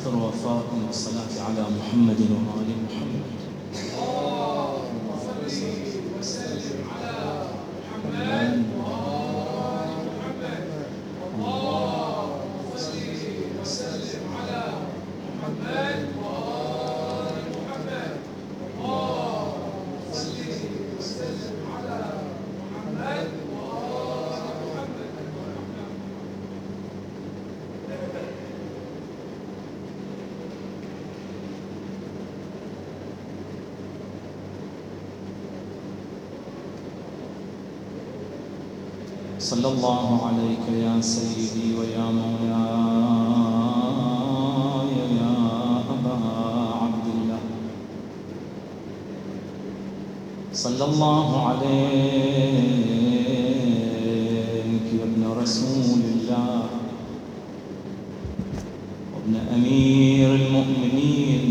كثر وفاكم بالصلاة على محمد وآل محمد. اللهم صل وسلم على محمد وآل محمد. اللهم صل وسلم على محمد وآل محمد. اللهم صل وسلم على محمد وآل محمد. صلى الله عليك يا سيدي ويا مولاي يا أبا عبد الله. صلى الله عليك يا ابن رسول الله وابن أمير المؤمنين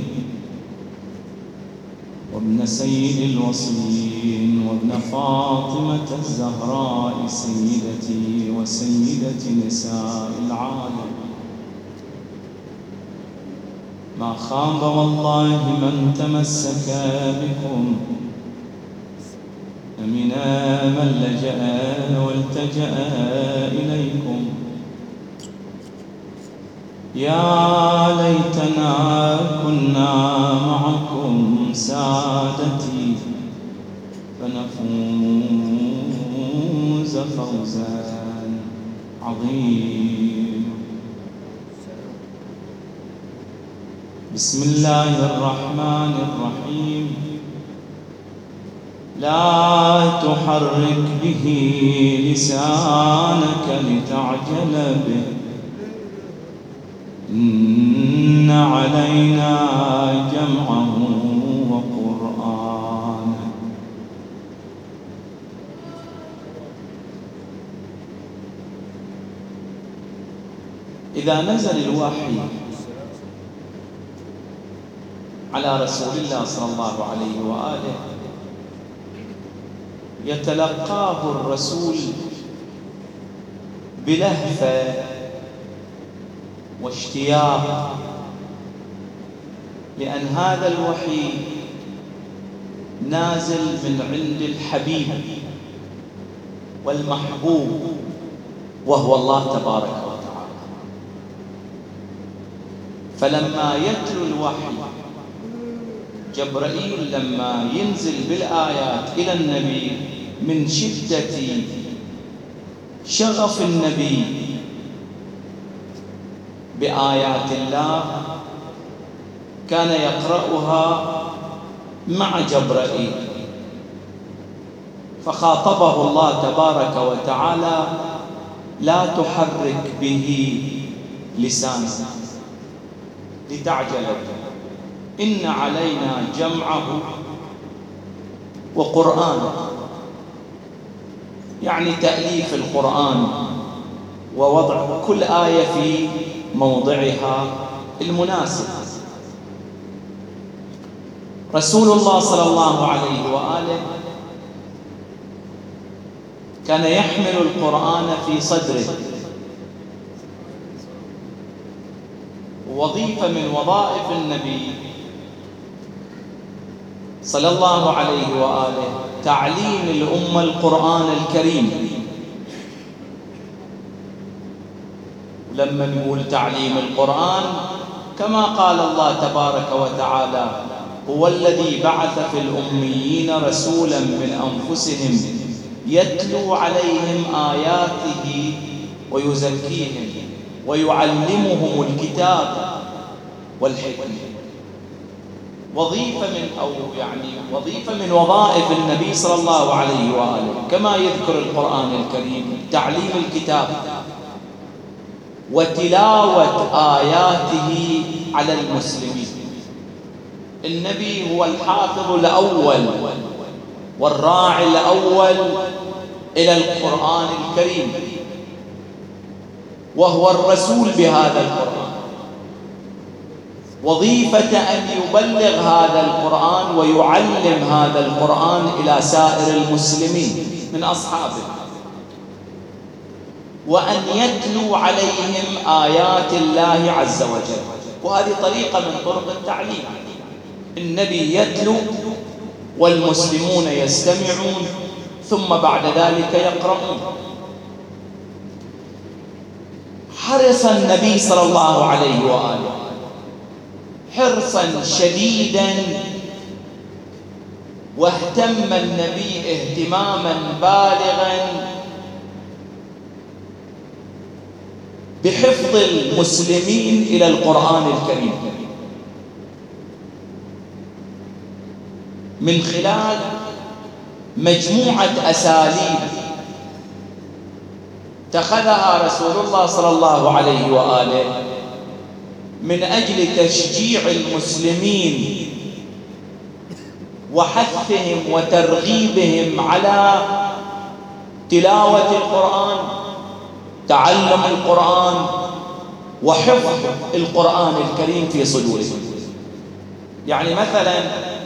وابن سيد الوصيين وابن فاطمة الزهراء سيدتي وسيدة نساء العالم. ما خاب والله من تمسك بكم، أمن من لجأ والتجأ إليكم. يا ليتنا كنا معكم سادتي فنفوز فوزا عظيما. بسم الله الرحمن الرحيم. لا تحرك به لسانك لتعجل به، إن علينا جمعه وقرآنه. إذا نزل الوحي على رسول الله صلى الله عليه وآله يتلقاه الرسول بلهفة واشتياق، لأن هذا الوحي نازل من عند الحبيب والمحبوب وهو الله تبارك وتعالى. فلما يتلو الوحي جبرائيل لما ينزل بالآيات إلى النبي من شدة شغف النبي بآيات الله كان يقرأها مع جبرائيل، فخاطبه الله تبارك وتعالى: لا تحرك به لسانك لتعجل به، إن علينا جمعه وقرآنه. يعني تأليف القرآن ووضع كل آية في موضعها المناسب. رسول الله صلى الله عليه وآله كان يحمل القرآن في صدره. وظيفة من وظائف النبي صلى الله عليه وآله تعليم الأمة القرآن الكريم. لما نقول تعليم القرآن كما قال الله تبارك وتعالى: هو الذي بعث في الأميين رسولا من أنفسهم يتلو عليهم آياته ويزكيهم ويعلمهم الكتاب والحكمة. وظيفة من وظائف النبي صلى الله عليه وآله كما يذكر القرآن الكريم تعليم الكتاب وتلاوة آياته على المسلمين. النبي هو الحافظ الأول والراعي الأول إلى القرآن الكريم، وهو الرسول بهذا القرآن. وظيفة أن يبلغ هذا القرآن ويعلم هذا القرآن إلى سائر المسلمين من أصحابه، وأن يتلو عليهم آيات الله عز وجل. وهذه طريقة من طرق التعليم. النبي يتلو والمسلمون يستمعون ثم بعد ذلك يقرؤون. حرص النبي صلى الله عليه وآله حرصا شديدا، واهتم النبي اهتماما بالغا بحفظ المسلمين إلى القرآن الكريم من خلال مجموعة أساليب اتخذها رسول الله صلى الله عليه وآله من أجل تشجيع المسلمين وحثهم وترغيبهم على تلاوة القرآن، تعلم القرآن، وحفظ القرآن الكريم في صدورهم. يعني مثلا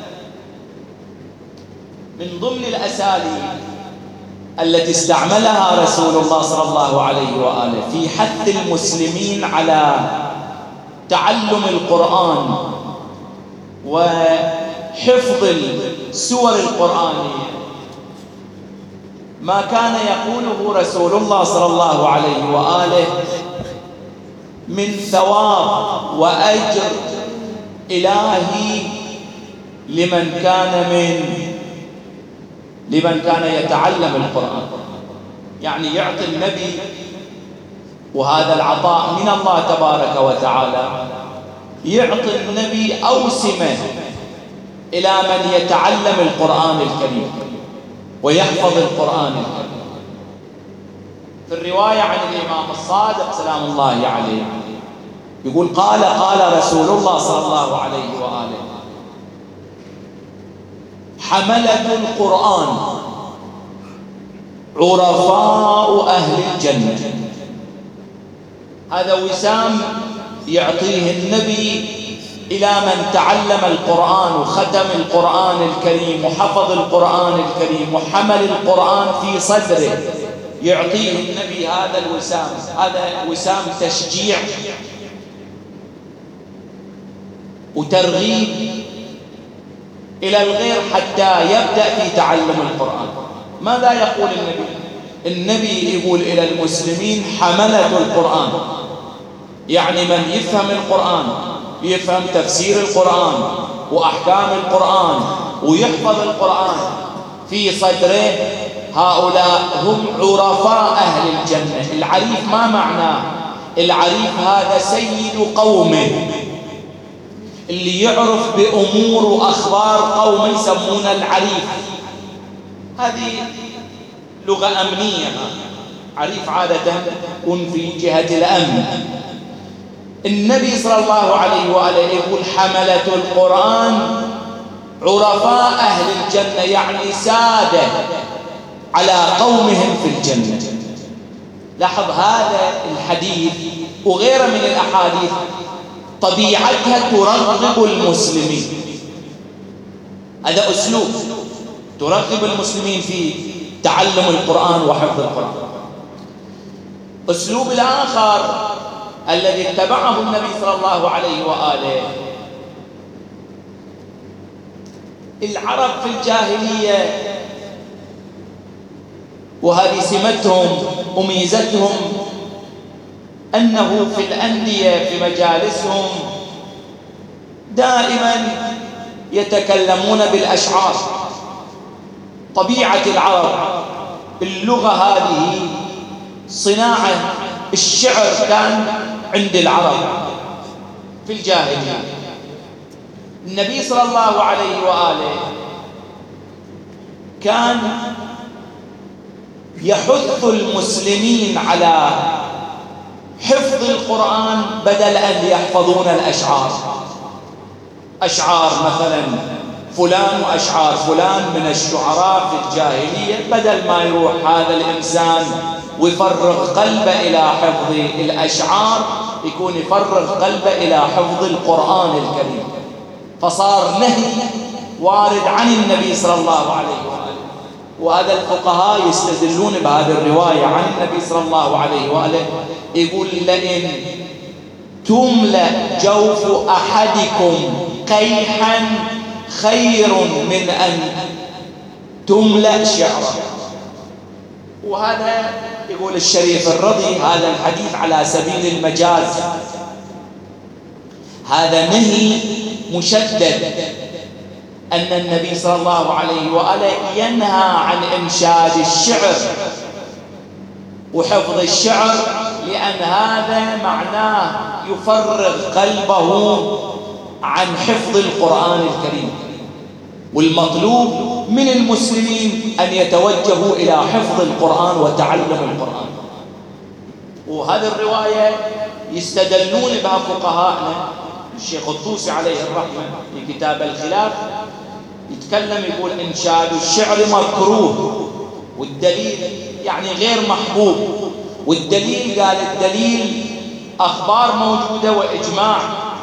من ضمن الأساليب التي استعملها رسول الله صلى الله عليه وآله في حث المسلمين على تعلم القرآن وحفظ السور القرآنية ما كان يقوله رسول الله صلى الله عليه وآله من ثواب وأجر إلهي لمن كان يتعلم القرآن. يعني يعطي النبي، وهذا العطاء من الله تبارك وتعالى، يعطي النبي أوسمة إلى من يتعلم القرآن الكريم ويحفظ القرآن الكريم. في الرواية عن الإمام الصادق سلام الله عليه يقول قال رسول الله صلى الله عليه وآله حملة القرآن عرفاء أهل الجنة. هذا وسام يعطيه النبي إلى من تعلم القرآن وختم القرآن الكريم وحفظ القرآن الكريم وحمل القرآن في صدره، يعطيه النبي هذا الوسام. هذا وسام تشجيع وترغيب إلى الغير حتى يبدأ في تعلم القرآن. ماذا يقول النبي يقول إلى المسلمين حملة القرآن، يعني من يفهم القرآن، يفهم تفسير القرآن وأحكام القرآن ويحفظ القرآن في صدره، هؤلاء هم عرفاء أهل الجنة. العريف ما معناه؟ العريف هذا سيد قومه، اللي يعرف بأمور وأخبار قوم يسمونه العريف. هذه لغة أمنية. عريف عادة يكون في جهة الأمن. النبي صلى الله عليه وآله يقول حملة القرآن عرفاء أهل الجنة، يعني سادة على قومهم في الجنة. لاحظ هذا الحديث وغيره من الأحاديث طبيعتها ترغب المسلمين. هذا أسلوب ترغب المسلمين في تعلم القرآن وحفظ القرآن. أسلوب الآخر الذي اتبعه النبي صلى الله عليه وآله، العرب في الجاهلية، وهذه سمتهم وميزتهم، أنه في الأندية في مجالسهم دائما يتكلمون بالأشعار. طبيعة العرب اللغة هذه صناعة، الشعر كان عند العرب في الجاهلية. النبي صلى الله عليه وآله كان يحث المسلمين على حفظ القرآن بدل أن يحفظون الأشعار. أشعار مثلا فلان وأشعار فلان من الشعراء في الجاهلية، بدل ما يروح هذا الإنسان ويفرغ قلبه إلى حفظ الأشعار، يكون يفرغ قلبه إلى حفظ القرآن الكريم. فصار نهي وارد عن النبي صلى الله عليه وآله. وهذا الفقهاء يستدلون بهذه الرواية عن النبي صلى الله عليه وآله، يقول لئن تملأ جوف أحدكم قيحا خير من أن تملأ شعرا. وهذا يقول الشريف الرضي هذا الحديث على سبيل المجاز، هذا نهي مشدد أن النبي صلى الله عليه وآله ينهى عن إنشاد الشعر وحفظ الشعر، لأن هذا معناه يفرغ قلبه عن حفظ القرآن الكريم. والمطلوب من المسلمين أن يتوجهوا إلى حفظ القرآن وتعلم القرآن. وهذه الرواية يستدلون بها فقهاءنا. الشيخ الطوسي عليه الرحمة في كتاب الخلاف يتكلم يقول إنشاد الشعر مكروه، والدليل يعني غير محبوب. والدليل قال الدليل أخبار موجودة وإجماع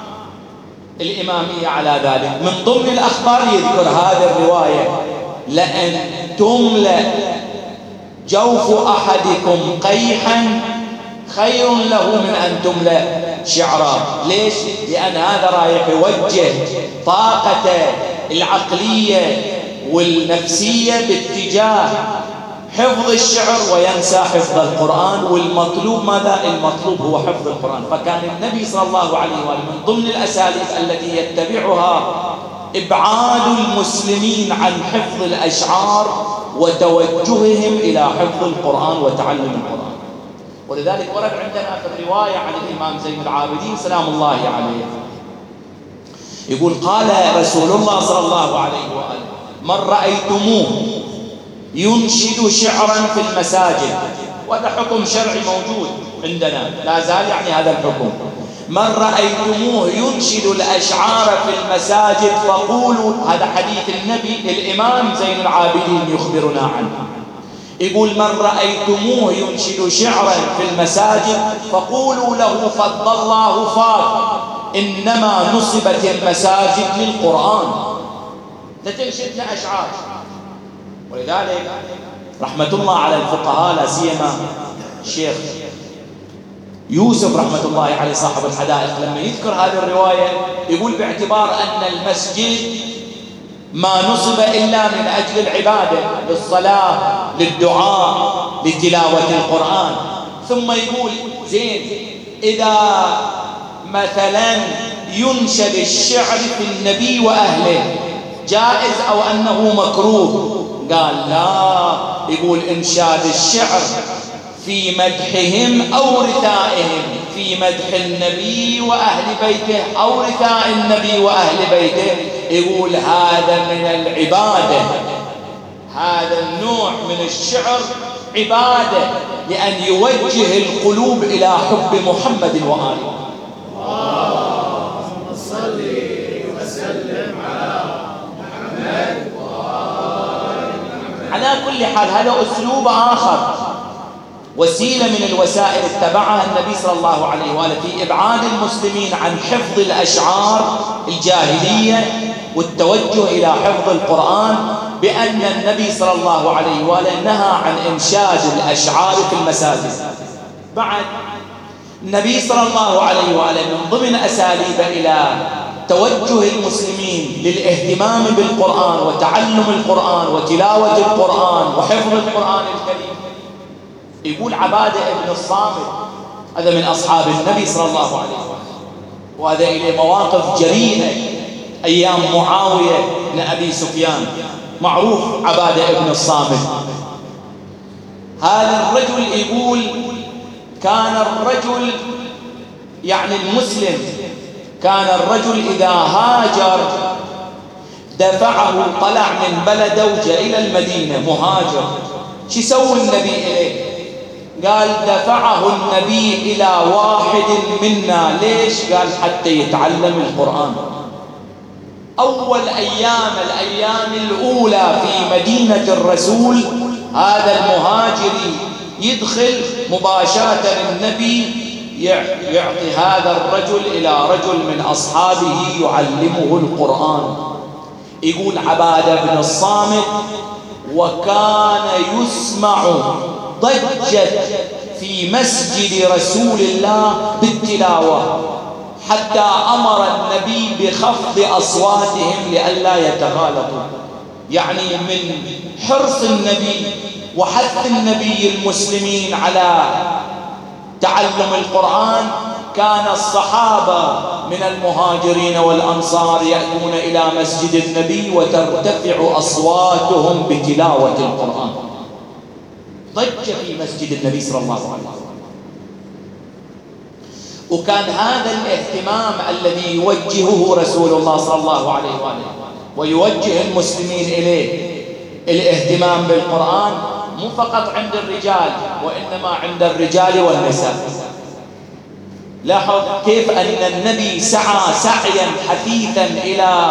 الإمامية على ذلك. من ضمن الأخبار يذكر هذه الرواية لأن تملأ جوف أحدكم قيحا خير له من أن تملأ شعرا. ليش؟ لأن هذا رايح يوجه طاقته العقلية والنفسية باتجاه حفظ الشعر وينسى حفظ القرآن. والمطلوب ماذا؟ المطلوب هو حفظ القرآن. فكان النبي صلى الله عليه وآله من ضمن الأساليب التي يتبعها إبعاد المسلمين عن حفظ الأشعار وتوجههم إلى حفظ القرآن وتعلم القرآن. ولذلك ورد عندنا في الرواية عن الإمام زين العابدين سلام الله عليه يقول قال رسول الله صلى الله عليه وآله من رأيتموه ينشد شعرا في المساجد، وهذا حكم شرعي موجود عندنا لا زال يعني هذا الحكم، من رأيتموه ينشد الأشعار في المساجد فقولوا، هذا حديث النبي الإمام زين العابدين يخبرنا عنه، يقول من رأيتموه ينشد شعرا في المساجد فقولوا له فضل الله فاك، إنما نصبت المساجد للقرآن، تنشدنا أشعار. ولذلك رحمة الله على الفقهاء لا سيما الشيخ يوسف رحمة الله عليه صاحب الحدائق لما يذكر هذه الرواية يقول باعتبار أن المسجد ما نصب إلا من أجل العبادة، للصلاة، للدعاء، لتلاوة القرآن، ثم يقول زين إذا مثلا ينشد الشعر في النبي وأهله جائز أو أنه مكروه؟ قال لا، يقول إنشاد الشعر في مدحهم أو رثائهم، في مدح النبي وأهل بيته أو رثاء النبي وأهل بيته، يقول هذا من العبادة، هذا النوع من الشعر عبادة، لأن يوجه القلوب إلى حب محمد وآله. اللهم صل وسلم على محمد. على كل حال هذا أسلوب آخر، وسيلة من الوسائل اتبعها النبي صلى الله عليه وآله في إبعاد المسلمين عن حفظ الأشعار الجاهلية والتوجه إلى حفظ القرآن، بأن النبي صلى الله عليه وآله نهى عن إنشاد الأشعار في المساجد. بعد النبي صلى الله عليه وآله من ضمن أساليب إلى توجه المسلمين للاهتمام بالقرآن وتعلم القرآن وتلاوة القرآن وحفظ القرآن الكريم، يقول عبادة ابن الصامت، هذا من أصحاب النبي صلى الله عليه وسلم، وهذا إليه مواقف جريئة أيام معاوية بن أبي سفيان، معروف عبادة ابن الصامت. هذا الرجل يقول كان الرجل يعني المسلم، كان الرجل إذا هاجر دفعه، طلع من بلده وجاء إلى المدينة مهاجر، شو يسوي النبي إليه؟ قال دفعه النبي إلى واحد منا، ليش؟ قال حتى يتعلم القرآن. أول الأيام الأولى في مدينة الرسول هذا المهاجري يدخل مباشرة النبي يعطي هذا الرجل إلى رجل من أصحابه يعلمه القرآن. يقول عبادة بن الصامت وكان يسمع ضجة في مسجد رسول الله بالتلاوة، حتى أمر النبي بخفض أصواتهم لئلا يتغالطوا. يعني من حرص النبي وحث النبي المسلمين على تعلم القرآن، كان الصحابة من المهاجرين والأنصار يأتون إلى مسجد النبي وترتفع أصواتهم بتلاوة القرآن. ضج في مسجد النبي صلى الله عليه وسلم. وكان هذا الاهتمام الذي يوجهه رسول الله صلى الله عليه وآله ويوجه المسلمين إليه، الاهتمام بالقرآن مو فقط عند الرجال وإنما عند الرجال والنساء. لاحظ كيف أن النبي سعى سعيا حثيثا إلى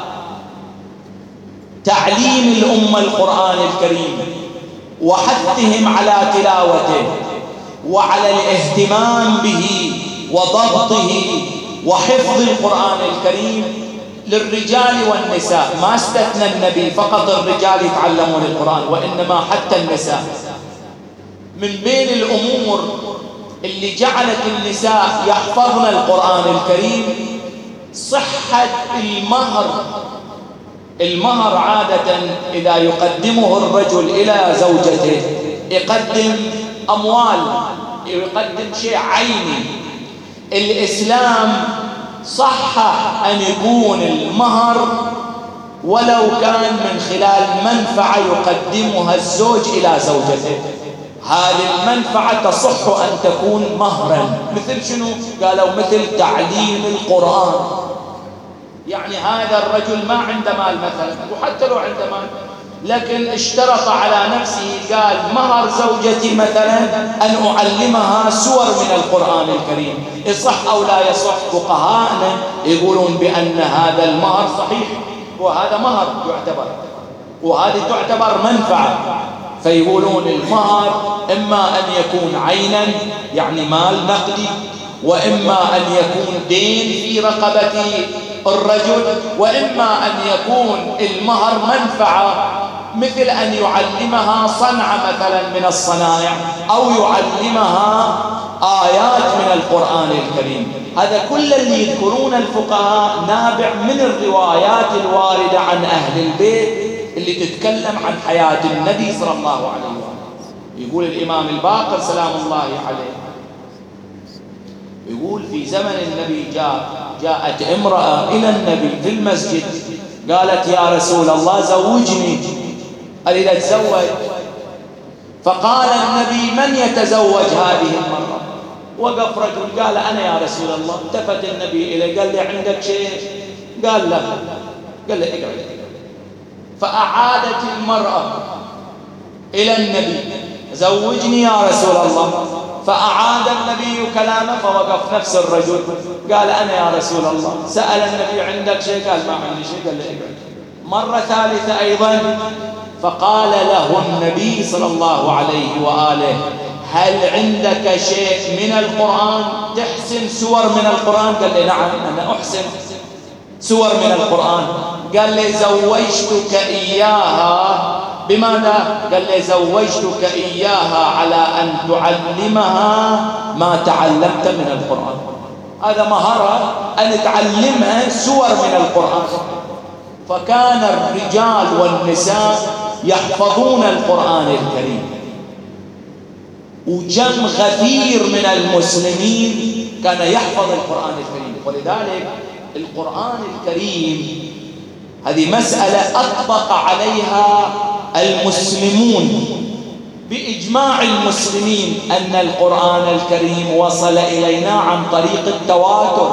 تعليم الأمة القرآن الكريم وحثهم على تلاوته وعلى الاهتمام به وضبطه وحفظ القرآن الكريم للرجال والنساء. ما استثنى النبي فقط الرجال يتعلمون القرآن، وإنما حتى النساء. من بين الأمور اللي جعلت النساء يحفظن القرآن الكريم صحة المهر. المهر عادة إذا يقدمه الرجل إلى زوجته يقدم أموال، يقدم شيء عيني. الإسلام صحح أن يكون المهر ولو كان من خلال منفعة يقدمها الزوج إلى زوجته. هذه المنفعة تصح أن تكون مهرا. مثل شنو؟ قالوا مثل تعليم القرآن. يعني هذا الرجل ما عنده مال مثلا، وحتى لو عنده مال لكن اشترط على نفسه، قال مهر زوجتي مثلا أن أعلمها سور من القرآن الكريم. يصح أو لا يصح؟ فقهاءنا يقولون بأن هذا المهر صحيح، وهذا مهر يعتبر، وهذه تعتبر منفعة. فيقولون المهر إما أن يكون عينا يعني مال نقدي، وإما أن يكون دين في رقبة الرجل، وإما أن يكون المهر منفعة مثل أن يعلمها صنعة مثلا من الصنائع أو يعلمها آيات من القرآن الكريم. هذا كل اللي يذكرون الفقهاء نابع من الروايات الواردة عن أهل البيت اللي تتكلم عن حياة النبي صلى الله عليه وسلم. يقول الإمام الباقر سلام الله عليه، يقول في زمن النبي جاءت امرأة إلى النبي في المسجد قالت يا رسول الله زوجني، قال إذا تزوج. فقال النبي من يتزوج هذه المرأة؟ وقف رجل قال أنا يا رسول الله. التفت النبي إليه قال لي عندك شيء؟ قال لا. قال لي اقعد. فأعادت المرأة إلى النبي زوجني يا رسول الله. فأعاد النبي كلامه، فوقف نفس الرجل قال أنا يا رسول الله. سأل النبي عندك شيء؟ قال ما عندي شيء. قال لي اقعد. مرة ثالثة أيضا، فقال له النبي صلى الله عليه وآله هل عندك شيء من القرآن تحسن سور من القرآن؟ قال لي نعم أنا أحسن سور من القرآن. قال لي زوجتك إياها بماذا؟ قال لي زوجتك إياها على أن تعلمها ما تعلمت من القرآن. هذا مهارة أن تعلمها سور من القرآن. فكان الرجال والنساء يحفظون القرآن الكريم، وجم غفير من المسلمين كان يحفظ القرآن الكريم. ولذلك القرآن الكريم هذه مسألة أطبق عليها المسلمون بإجماع المسلمين أن القرآن الكريم وصل إلينا عن طريق التواتر.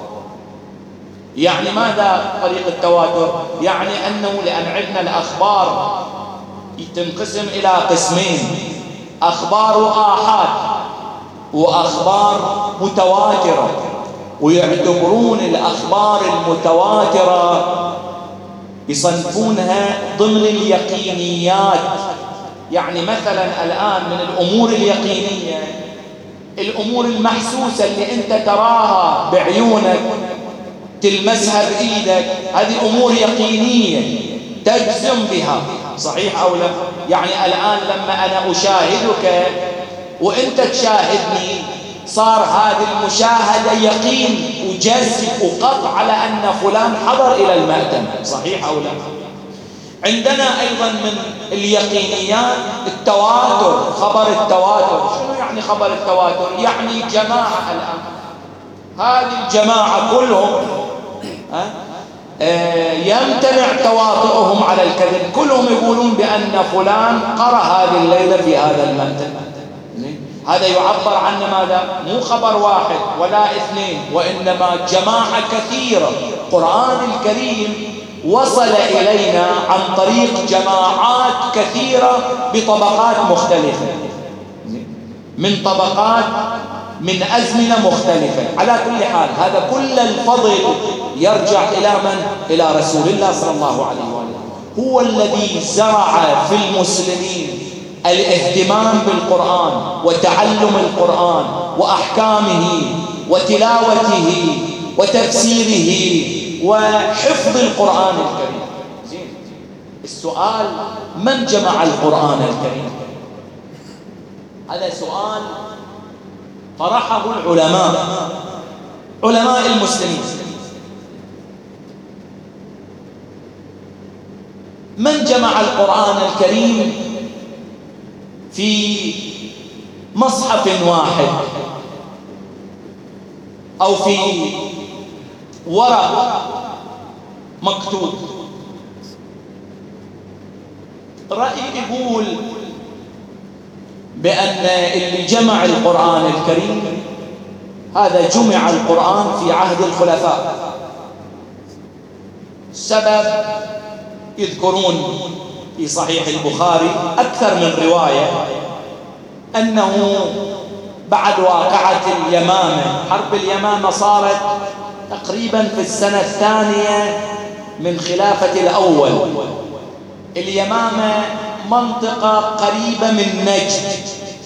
يعني ماذا طريق التواتر؟ يعني أنه لأن عندنا الأخبار تنقسم إلى قسمين، أخبار آحاد وأخبار متواترة. ويعتبرون الأخبار المتواترة يصنفونها ضمن اليقينيات. يعني مثلا الآن من الأمور اليقينية الأمور المحسوسة اللي أنت تراها بعيونك تلمسها بإيدك، هذه أمور يقينية تجزم بها، صحيح أو لا؟ يعني الآن لما أنا أشاهدك وأنت تشاهدني صار هذه المشاهدة يقين جزم وقطع على أن فلان حضر إلى المأتم، صحيح أو لا؟ عندنا أيضا من اليقينيات التواتر، خبر التواتر. شنو يعني خبر التواتر؟ يعني جماعة الآن، هذه الجماعة كلهم يمتنع تواطؤهم على الكذب، كلهم يقولون بأن فلان قرأ هذه الليلة في هذا المأتم. هذا يعبر عن ماذا؟ مو خبر واحد ولا اثنين، وإنما جماعة كثيرة. القرآن الكريم وصل إلينا عن طريق جماعات كثيرة بطبقات مختلفة، من طبقات، من أزمنة مختلفة. على كل حال هذا كل الفضل يرجع إلى من؟ إلى رسول الله صلى الله عليه وآله. هو الذي زرع في المسلمين الاهتمام بالقرآن وتعلم القرآن وأحكامه وتلاوته وتفسيره وحفظ القرآن الكريم. زين، السؤال: من جمع القرآن الكريم؟ هذا سؤال طرحه العلماء، علماء المسلمين. من جمع القرآن الكريم في مصحف واحد أو في ورق مكتوب؟ رأي يقول بأن اللي جمع القرآن الكريم هذا جمع القرآن في عهد الخلفاء. السبب يذكرون في صحيح البخاري أكثر من رواية أنه بعد واقعة اليمامة، حرب اليمامة صارت تقريبا في السنة الثانية من خلافة الأول. اليمامة منطقة قريبة من نجد،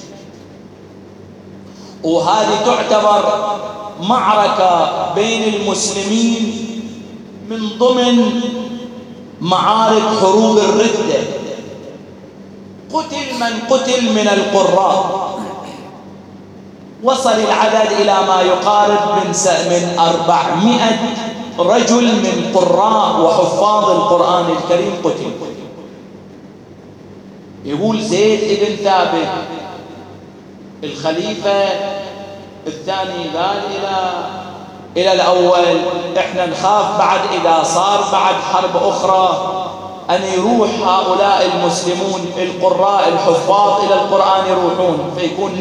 وهذه تعتبر معركة بين المسلمين من ضمن معارك حروب الردة. قتل من قتل من القراء، وصل العدد إلى ما يقارب من 400 رجل من قراء وحفاظ القرآن الكريم قتل. يقول زيد بن ثابت الخليفة الثاني قال إلى الأول: إحنا نخاف بعد إذا صار بعد حرب أخرى أن يروح هؤلاء المسلمون القراء الحفاظ إلى القرآن يروحون، فيكون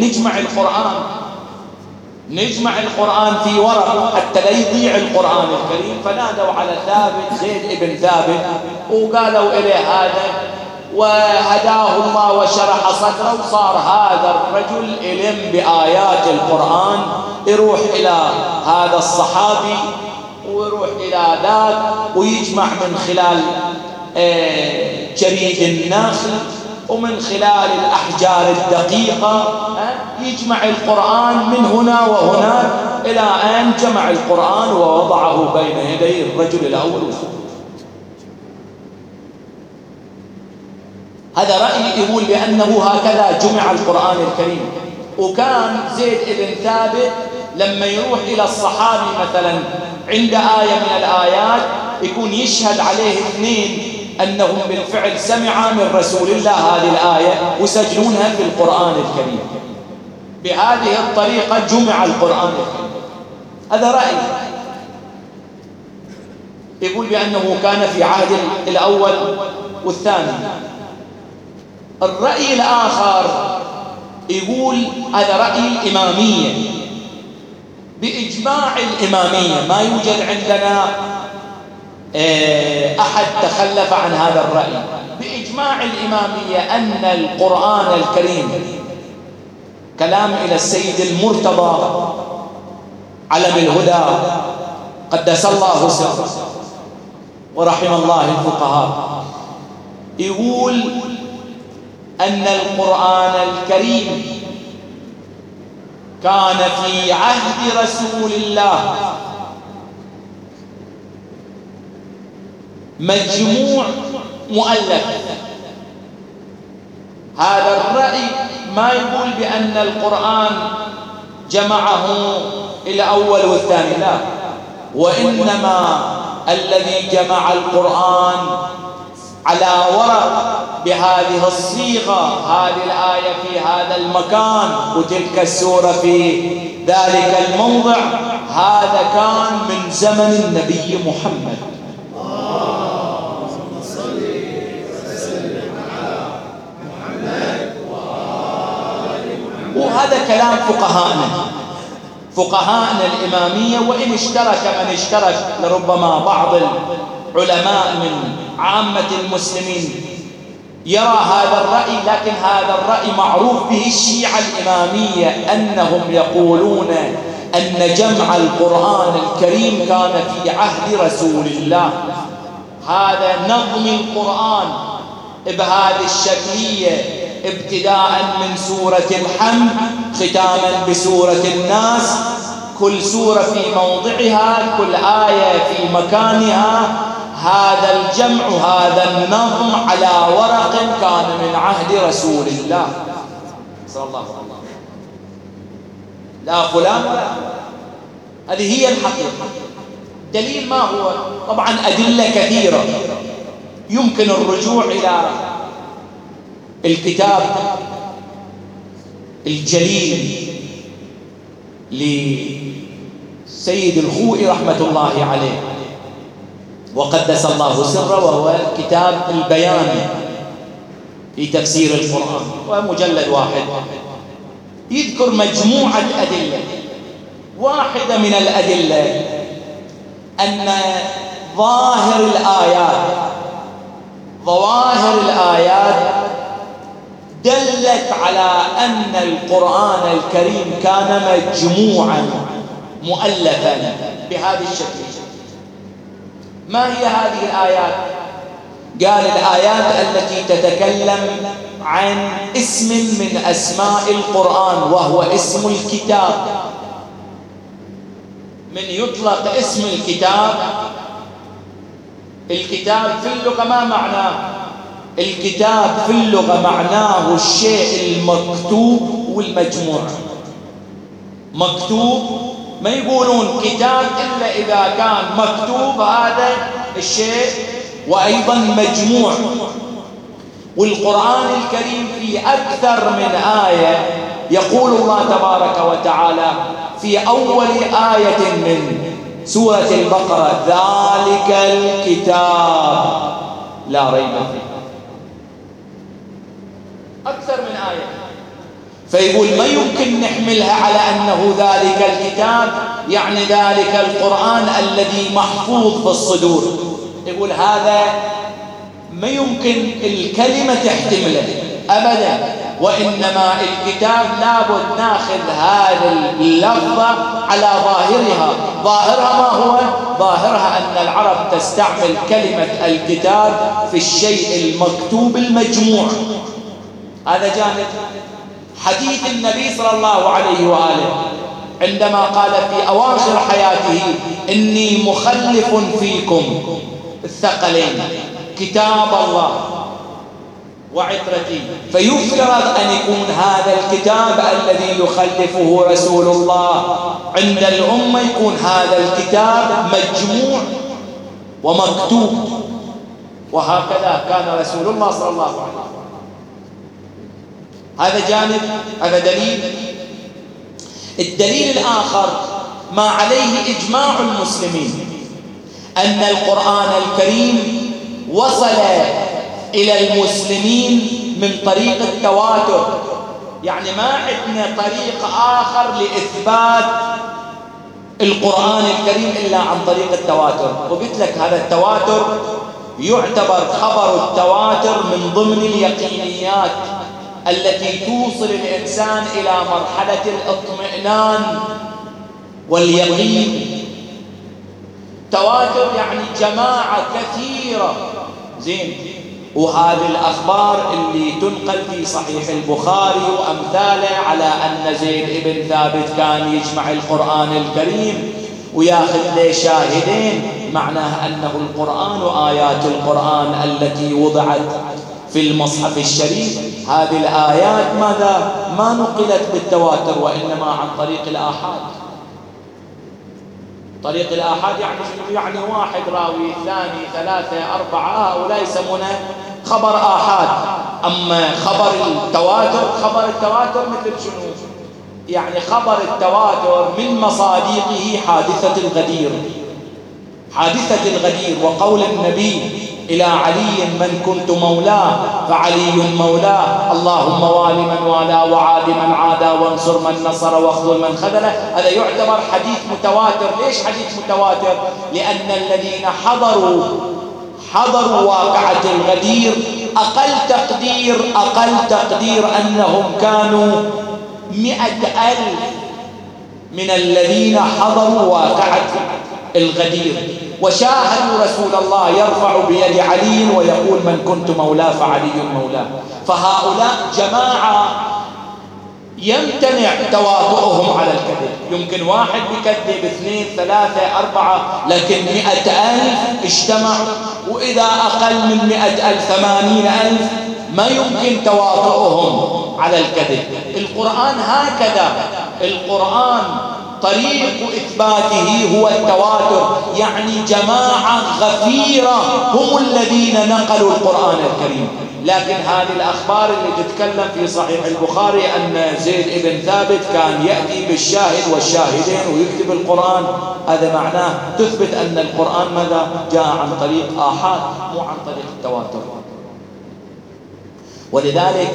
نجمع القرآن في ورق حتى لا يضيع القرآن الكريم. فنادوا على ثابت، زيد بن ثابت، وقالوا إليه هذا، وهداه الله وشرح صدره، وصار هذا الرجل إلم بآيات القرآن، يروح إلى هذا الصحابي ويروح إلى ذاك، ويجمع من خلال جريد النخل ومن خلال الأحجار الدقيقة، يجمع القرآن من هنا وهناك إلى أن جمع القرآن ووضعه بين يدي الرجل الأول. هذا رأي يقول بأنه هكذا جمع القرآن الكريم. وكان زيد بن ثابت لما يروح إلى الصحابي مثلا عند آية من الآيات يكون يشهد عليه اثنين أنهم بالفعل سمع من رسول الله هذه الآية وسجلونها في القرآن الكريم. بهذه الطريقة جمع القرآن الكريم. هذا رأي يقول بأنه كان في عهد الأول والثاني. الرأي الآخر يقول هذا رأي الإمامية، بإجماع الإمامية، ما يوجد عندنا أحد تخلف عن هذا الرأي. بإجماع الإمامية أن القرآن الكريم كلام إلى السيد المرتضى علم الهدى قدس الله سره ورحم الله الفقهاء، يقول أن القرآن الكريم كان في عهد رسول الله مجموع مؤلف. هذا الرأي ما يقول بأن القرآن جمعه الأول والثاني، لا، وإنما الذي جمع القرآن على ورق بهذه الصيغة، هذه الآية في هذا المكان وتلك السورة في ذلك الموضع، هذا كان من زمن النبي محمد. اللهم صل وسلم على محمد وآل محمد. وهذا كلام فقهاءنا الإمامية، وإن اشترك من اشترك لربما بعض العلماء من عامة المسلمين يرى هذا الرأي، لكن هذا الرأي معروف به الشيعة الإمامية، أنهم يقولون أن جمع القرآن الكريم كان في عهد رسول الله. هذا نظم القرآن بهذه الشكلية، ابتداء من سورة الحمد ختاما بسورة الناس، كل سورة في موضعها، كل آية في مكانها. هذا الجمع، هذا النظم على ورق كان من عهد رسول الله صلى الله عليه وسلم، لا فلان ولا هذه هي الحقيقة. دليل ما هو؟ طبعا أدلة كثيرة، يمكن الرجوع إلى الكتاب الجليل لسيد الخوئي رحمة الله عليه وقدس الله سره، وهو كتاب البيان في تفسير القرآن، ومجلد واحد، يذكر مجموعة أدلة. واحدة من الأدلة أن ظواهر الآيات دلت على أن القرآن الكريم كان مجموعا مؤلفا بهذه الشكل. ما هي هذه الآيات؟ قال الآيات التي تتكلم عن اسم من أسماء القرآن وهو اسم الكتاب. من يطلق اسم الكتاب في اللغة ما معناه؟ الكتاب في اللغة معناه الشيء المكتوب والمجموع. مكتوب ما يقولون كتاب إلا إذا كان مكتوب هذا الشيء، وأيضا مجموع. والقرآن الكريم في أكثر من آية يقول الله تبارك وتعالى في أول آية من سورة البقرة: ذلك الكتاب لا ريب فيه. أكثر من آية. فيقول ما يمكن نحملها على أنه ذلك الكتاب يعني ذلك القرآن الذي محفوظ في الصدور. يقول هذا ما يمكن الكلمة تحتمله أبدا، وإنما الكتاب لابد ناخذ هذه اللفظة على ظاهرها. ظاهرها ما هو؟ ظاهرها أن العرب تستعمل كلمة الكتاب في الشيء المكتوب المجموع. هذا جانب. حديث النبي صلى الله عليه وآله عندما قال في أواخر حياته: إني مخلف فيكم الثقلين كتاب الله وعترتي. فيفترض أن يكون هذا الكتاب الذي يخلفه رسول الله عند الأمة يكون هذا الكتاب مجموع ومكتوب. وهكذا كان رسول الله صلى الله عليه وسلم. هذا جانب، هذا دليل. الدليل الآخر ما عليه إجماع المسلمين أن القرآن الكريم وصل إلى المسلمين من طريق التواتر. يعني ما عندنا طريق آخر لإثبات القرآن الكريم إلا عن طريق التواتر. وقلت لك هذا التواتر يعتبر خبر التواتر من ضمن اليقينيات التي توصل الإنسان إلى مرحلة الاطمئنان واليقين. تواتر يعني جماعة كثيرة، زين. وهذه الأخبار اللي تنقل في صحيح البخاري وأمثاله على أن زيد بن ثابت كان يجمع القرآن الكريم وياخذ له شاهدين، معناه أنه القرآن وآيات القرآن التي وضعت في المصحف الشريف هذه الآيات ما نقلت بالتواتر وإنما عن طريق الآحاد. طريق الآحاد يعني واحد راوي، ثاني، ثلاثة، أربعة، هؤلاء يسمونه خبر آحاد. أما خبر التواتر مثل شنو؟ يعني خبر التواتر من مصادقه حادثة الغدير، وقول النبي إلى علي: من كنت مولاه فعلي مولاه، اللهم وال من والاه وعاد من عادى وانصر من نصر واخذل من خذله. هذا يعتبر حديث متواتر. ليش حديث متواتر؟ لأن الذين حضروا واقعة الغدير أقل تقدير أنهم كانوا 100,000 من الذين حضروا واقعة الغدير، وشاهدوا رسول الله يرفع بيد علي ويقول: من كنت مولاه فعلي مولاه. فهؤلاء جماعة يمتنع تواطؤهم على الكذب. يمكن واحد بكذب، 2 3 4، لكن 100,000 اجتمعوا. وإذا أقل من 100,000 80,000 ما يمكن تواطؤهم على الكذب. القرآن هكذا. القرآن طريق إثباته هو التواتر، يعني جماعة غفيرة هم الذين نقلوا القرآن الكريم. لكن هذه الأخبار اللي تتكلم في صحيح البخاري أن زيد بن ثابت كان يأتي بالشاهد والشاهدين ويكتب القرآن، هذا معناه تثبت أن القرآن ماذا؟ جاء عن طريق آحاد مو عن طريق التواتر. ولذلك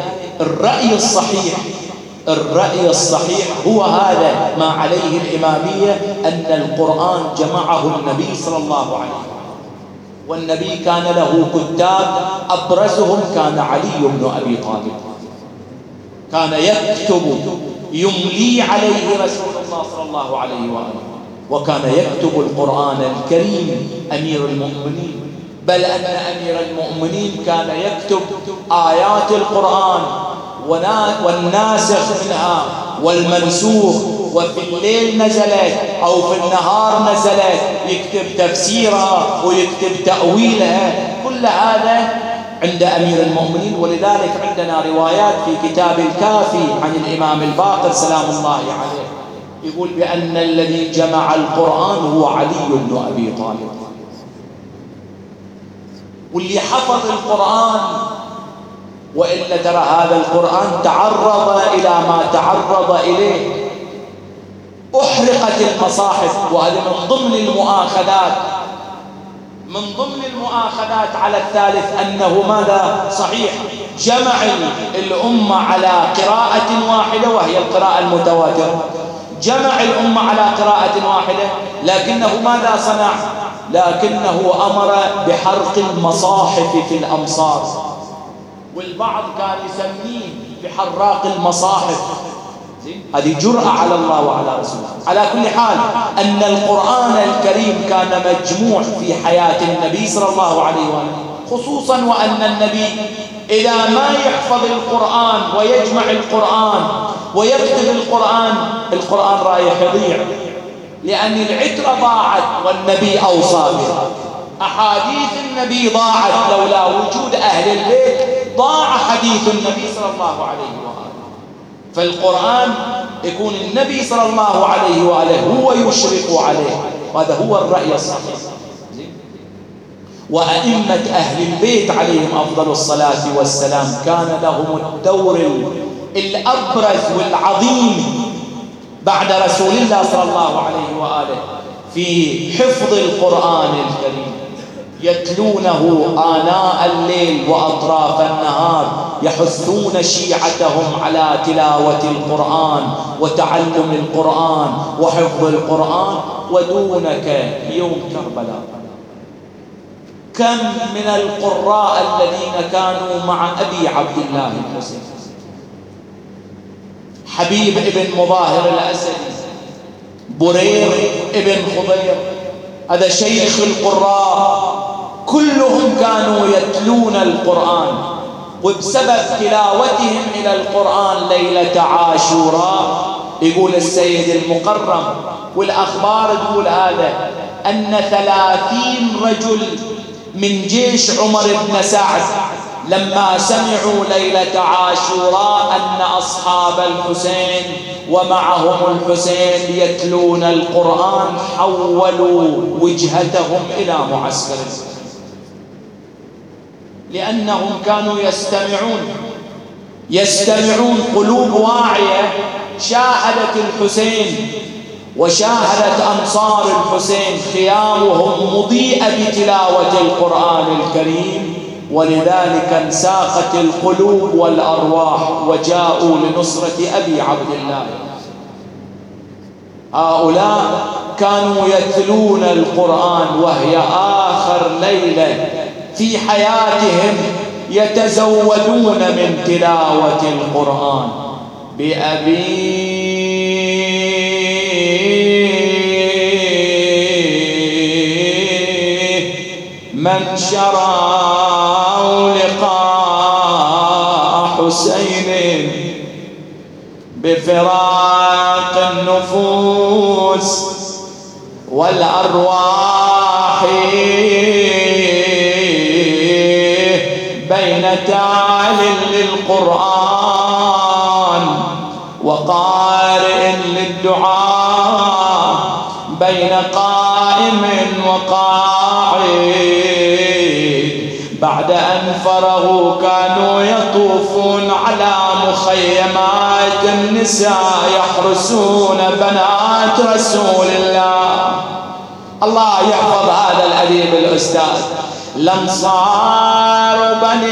الرأي الصحيح هو هذا ما عليه الإمامية، أن القرآن جمعه النبي صلى الله عليه وسلم، والنبي كان له كتاب، أبرزهم كان علي بن أبي طالب، كان يكتب يملي عليه رسول الله صلى الله عليه وآله، وكان يكتب القرآن الكريم أمير المؤمنين. بل أن أمير المؤمنين كان يكتب آيات القرآن والناسخ منها والمنسوخ، وفي الليل نزلت أو في النهار نزلت، يكتب تفسيرها ويكتب تأويلها. كل هذا عند أمير المؤمنين. ولذلك عندنا روايات في كتاب الكافي عن الإمام الباقر سلام الله عليه، يقول بأن الذي جمع القرآن هو علي بن أبي طالب. واللي حفظ القرآن، وإلا ترى هذا القرآن تعرض إلى ما تعرض إليه، أحرقت المصاحف. وهذا من ضمن المؤاخذات على الثالث أنه ماذا؟ صحيح جمع الأمة على قراءة واحدة وهي القراءة المتواترة، جمع الأمة على قراءة واحدة، لكنه ماذا صنع؟ لكنه أمر بحرق المصاحف في الأمصار، والبعض كان يسميه بحراق المصاحف. هذه جرأة على الله وعلى رسوله. على كل حال أن القرآن الكريم كان مجموع في حياة النبي صلى الله عليه وآله، خصوصا وأن النبي إذا ما يحفظ القرآن ويجمع القرآن ويكتب القرآن رايح يضيع، لأن العترة ضاعت والنبي أوصى بها. أحاديث النبي ضاعت لولا وجود أهل البيت، ضاع حديث النبي صلى الله عليه وآله. فالقرآن يكون النبي صلى الله عليه وآله هو يشرف عليه، وهذا هو الرأي الصحيح. وأئمة أهل البيت عليهم أفضل الصلاة والسلام كان لهم الدور الأبرز والعظيم بعد رسول الله صلى الله عليه وآله في حفظ القرآن الكريم، يتلونه آناء الليل وأطراف النهار، يحثون شيعتهم على تلاوة القرآن وتعلم القرآن وحفظ القرآن. ودونك يوم كربلاء كم من القراء الذين كانوا مع أبي عبد الله الحسين، حبيب بن مظاهر الأسدي، برير بن خضير، هذا شيخ القراء، كلهم كانوا يتلون القرآن. وبسبب تلاوتهم إلى القرآن ليلة عاشوراء، يقول السيد المقرم والأخبار تقول هذا، أن 30 رجل من جيش عمر بن سعد لما سمعوا ليلة عاشوراء أن أصحاب الحسين ومعهم الحسين يتلون القرآن حولوا وجهتهم إلى معسكر الحسين، لأنهم كانوا يستمعون قلوب واعية شاهدت الحسين وشاهدت أنصار الحسين خيامهم مضيئة بتلاوة القرآن الكريم، ولذلك انساقت القلوب والأرواح وجاءوا لنصرة أبي عبد الله. هؤلاء كانوا يتلون القرآن وهي آخر ليلة في حياتهم يتزودون من تلاوة القرآن. بأبي من شرعوا لقاء حسين بفراق النفوس والأرواح بين تال للقرآن وقارئ للدعاء، بين قائم وقاعد. بعد أن فرغوا كانوا يطوفون على مخيمات النساء يحرسون بنات رسول الله. الله يحفظ هذا الأديب الأستاذ. الأنصار بني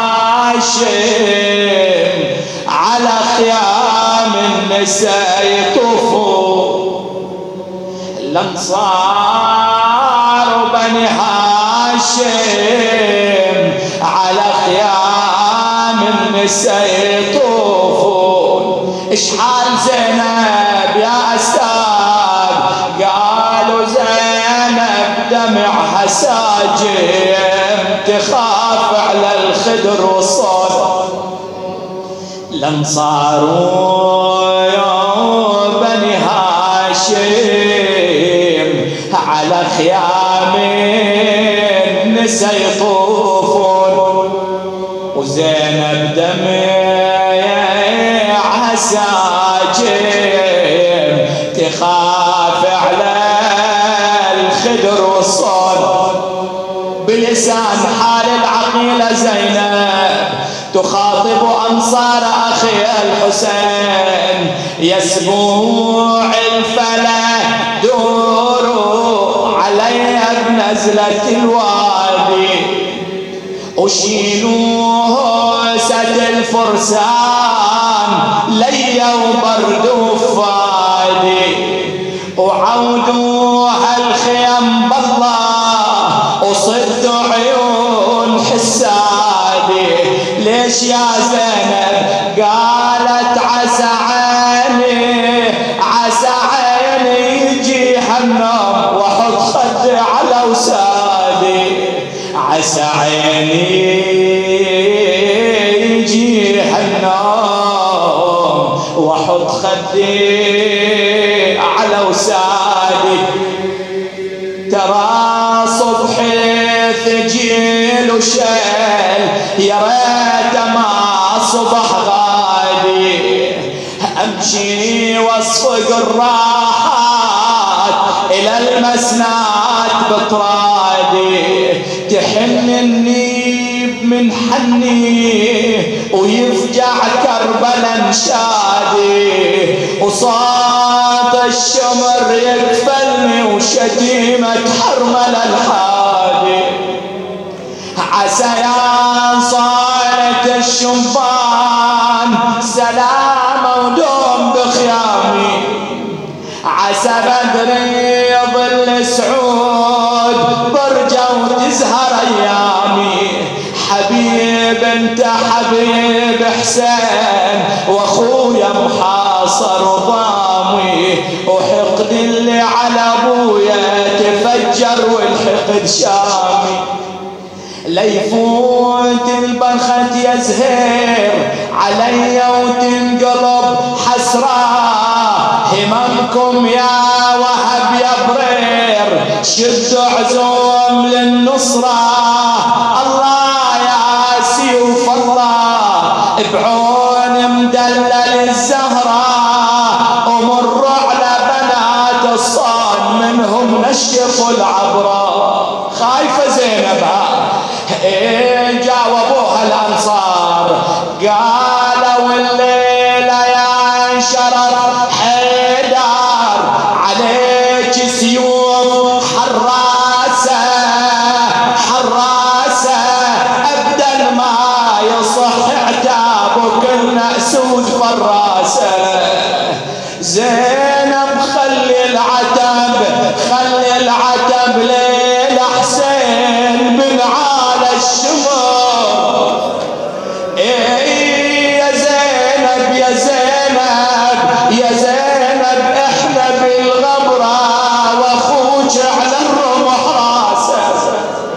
هاشم على خيام النساء يطوفون. الأنصار بني هاشم على خيام النساء يطوفون. اشحال زينب يا أستاذ؟ قالوا زينب دمعها ساجم تخاف على الخدر والصوت. الأنصار يا بني هاشم على خيام النساء يطوفون، وزينب دمعها ساجم تخاف على الخدر والصوت. بلسان حال العقيلة زينب تخاطب أنصار أخي الحسين: يسبوع الفلك دوروا علي بنزلة الوادي، أشيلوا سد الفرسان لي وبردوا فادي، وعودوا هالخيم بالله وصدوا عيون حسادي. ليش يا زينب؟ قالت عسى عيني يجي النوم واحط خدي على وسادي. عسى عيني يجي النوم واحط خدي على وسادي. ترى صبحي ثقيل وشيل يا ريت ما صبح غادي، امشي واصفق الراحات الى المسنات بطرادي. تحن النيب من حني ويفجع كربلا انشادي، وصوت الشمر يكفلني وشتيمة حرمل الحادي. عسى يا صالة الشمبان سلامة ودوم بخيامي، عسى بدري يظل سعود برجة وتزهر ايامي. حبيب انت حبيب حسين واخويا محاصر ضامي، وحقد اللي على ابويا تفجر والحقد شامي. ليفوت البخت يا زهير علي وتنقلب حسرة، هممكم يا وهب يا برير شدوا عزوم للنصرة. الله يا سيوف بعون مدلل الزهراء ومروا على بنات الصان منهم نشفوا العبرة. خايفة زينب جاوبوها الأنصار قالوا الليلة يا شرف حيدر عليك سيوف حراسة حراسة أبدا ما يصح عتابك النأسود فراسة. زينب خلي العتب ليل حسين بن عالى الشمر. يا زينب يا زينب يا زينب احنا بالغبرة واخوك على الرمح راسه.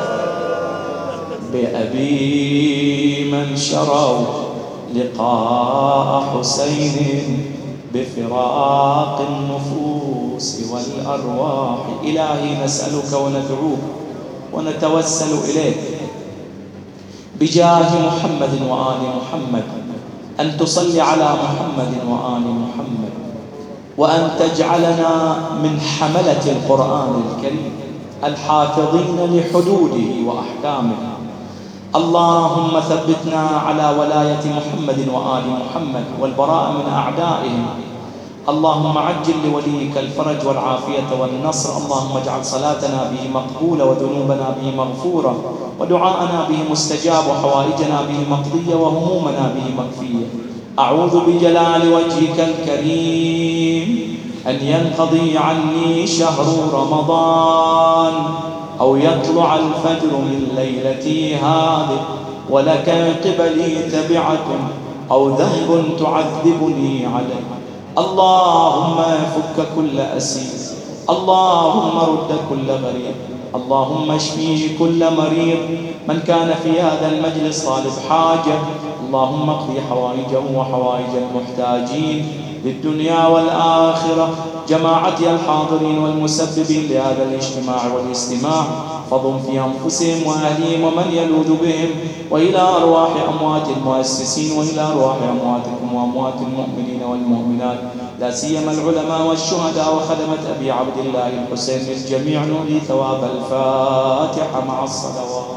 بأبي من شروا لقاء حسين بفراق النفوس والأرواح. إلهي نسألك وندعوك ونتوسل إليك بجاه محمد وآل محمد أن تصلي على محمد وآل محمد، وأن تجعلنا من حملة القرآن الكريم الحافظين لحدوده وأحكامه. اللهم ثبتنا على ولاية محمد وآل محمد والبراء من أعدائهم. اللهم عجل لوليك الفرج والعافية والنصر. اللهم اجعل صلاتنا به مقبولة وذنوبنا به مغفورة ودعاءنا به مستجاب وحوائجنا به مقضية وهمومنا به مكفية. أعوذ بجلال وجهك الكريم أن ينقضي عني شهر رمضان أو يطلع الفجر من ليلتي هذه ولك من قبلي تبعة أو ذنب تعذبني عليه. اللهم فك كل أسير، اللهم رد كل غريب، اللهم اشفيه كل مريض. من كان في هذا المجلس طالب حاجة اللهم اقضي حوائجه وحوائج المحتاجين للدنيا والآخرة. جماعتي الحاضرين والمسببين لهذا الاجتماع والاستماع فضم في أنفسهم وأهليهم ومن يلوذ بهم، وإلى أرواح أموات المؤسسين، وإلى أرواح أمواتكم وأموات المؤمنين والمؤمنات، لا سيما العلماء والشهداء وخدمة أبي عبد الله الحسين. للجميع نولي ثواب الفاتحة مع الصلوات.